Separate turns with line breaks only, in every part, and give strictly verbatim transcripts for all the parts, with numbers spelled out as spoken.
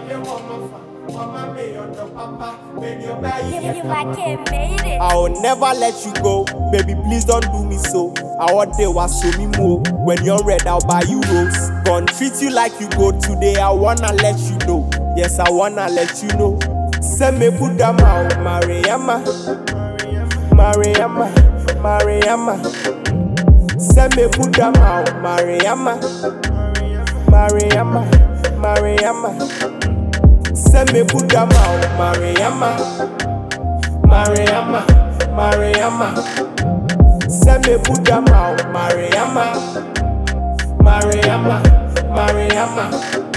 I will never let you go, baby. Please don't do me so. I want they was show me more. When you're red, I'll buy you rose. Gonna treat you like you go today. I wanna let you know. Yes, I wanna let you know. Send me put them out, Mariama, Mariama, Mariama. Send me put them out, Mariama, Mariama, Mariama. Send me put them out, Mariama, Mariama, Mariama. Send me put them out, Mariama, Mariama, Mariama,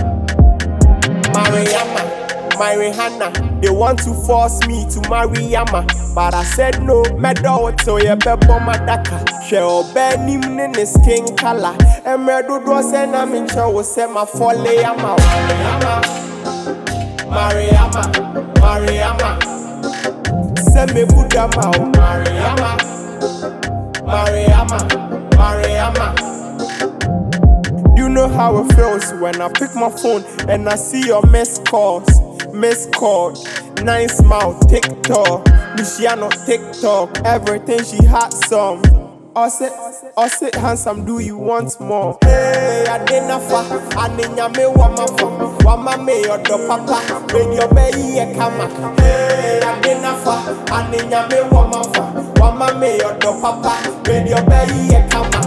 Mariama. My Rihanna, they want to force me to marry Yama, but I said no. Me do to ye bebo madaka. She obey him in his skin color. And me do do say na me chow say my folly Yama. Mariama, Mariama, send me put them out, Mariama, Mariama, Mariama. You know how it feels when I pick my phone and I see your missed calls. Miss call, nice mouth, TikTok, Luciano TikTok, everything she had some. I said, I said, handsome, do you want more? Hey, I didn't fa, I didn't me wama fa, wama me or the papa, when your baby a kama. Hey, I didn't fa, I didn't me wama fa, wama me or the papa, when your baby a kama.